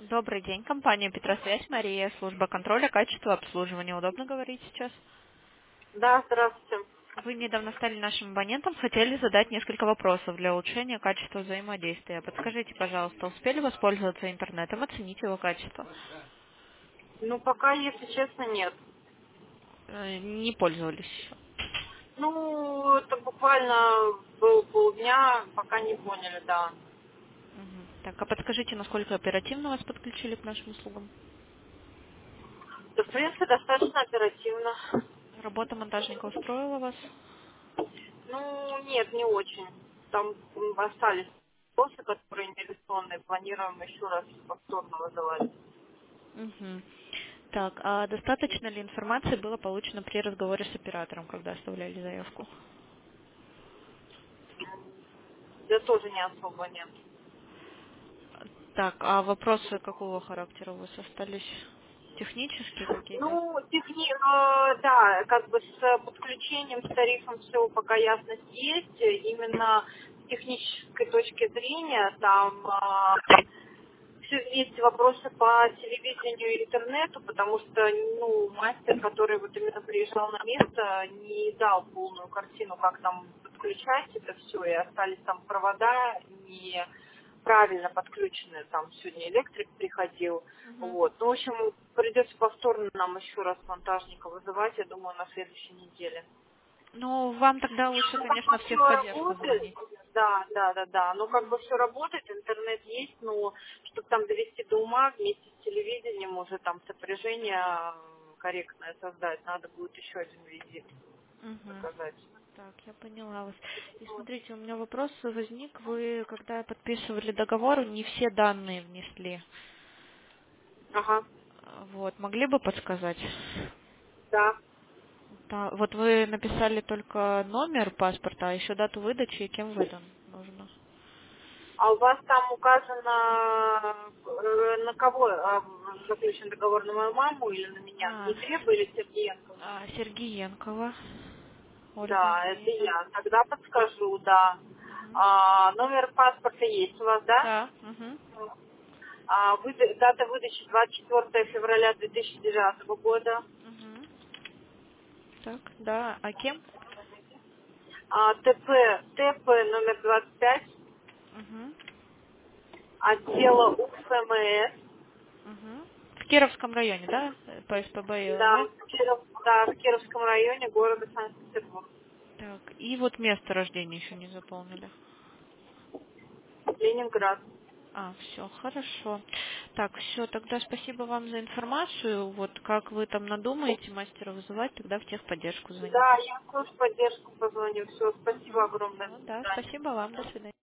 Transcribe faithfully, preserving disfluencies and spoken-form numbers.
Добрый день, компания Петросвязь, Мария, служба контроля качества обслуживания. Удобно говорить сейчас? Да, здравствуйте. Вы недавно стали нашим абонентом, хотели задать несколько вопросов для улучшения качества взаимодействия. Подскажите, пожалуйста, успели воспользоваться интернетом, оценить его качество? Ну, пока, если честно, нет. Э, Не пользовались еще. Ну, это буквально было полдня, пока не поняли, да. Мгм. Так, а подскажите, насколько оперативно вас подключили к нашим услугам? Да, в принципе, достаточно оперативно. Работа монтажника устроила вас? Ну, нет, не очень. Там м, остались вопросы, которые нереализованные. Планируем еще раз повторно вызывать. Мгм. Так, а достаточно ли информации было получено при разговоре с оператором, когда оставляли заявку? Да тоже не особо нет. Так, а вопросы какого характера у вас остались? Технические какие-то? Ну, техни... э, да, как бы с подключением, с тарифом все пока ясность есть. Именно с технической точки зрения там все есть вопросы по телевидению и интернету, потому что ну, мастер, который вот именно приезжал на место, не дал полную картину, как там подключать это все, и остались там провода не правильно подключены, там сегодня электрик приходил, Мгм. вот. Ну, в общем, придется повторно нам еще раз монтажника вызывать, я думаю, на следующей неделе. Ну, вам тогда лучше, Ну, как конечно, бы в все техподдержку работает, звонить. да, да, да, да. Ну, как бы все работает, интернет есть, но чтобы там довести до ума вместе с телевидением, уже там сопряжение э, корректное создать, надо будет еще один визит Мгм. заказать. Так, я поняла вас. И смотрите, у меня вопрос возник. Вы, когда подписывали договор, не все данные внесли. Ага, А, Вот, могли бы подсказать? да. Да, вот вы написали только номер паспорта, а еще дату выдачи и кем выдан нужно. А у вас там указано, э, на кого э, заключен договор, на мою маму или на меня? На А, Ефрема или Сергеенко? а, Сергеенкова Ольга Да, это Андреевна. я. Тогда подскажу, да. Мгм. А, номер паспорта есть у вас, да? Да. Мгм. А, выда- дата выдачи двадцать четвёртого февраля две тысячи девятого года. Мгм. Так, да. А кем? А, ТП, ТП номер двадцать пять, Мгм. отдела УФМС, Мгм. В Кировском районе, да? Э, По СПБ и да, ЛВ? в Киров- да, в Кировском районе города Санкт-Петербург. Так, и вот место рождения еще не заполнили. Ленинград. А, все, хорошо. Так, все, тогда спасибо вам за информацию. Вот как вы там надумаете мастера вызывать, тогда в техподдержку Да, звоните. я тоже в поддержку позвоню. Все, спасибо огромное. Все, До да, свидания. спасибо вам, до свидания.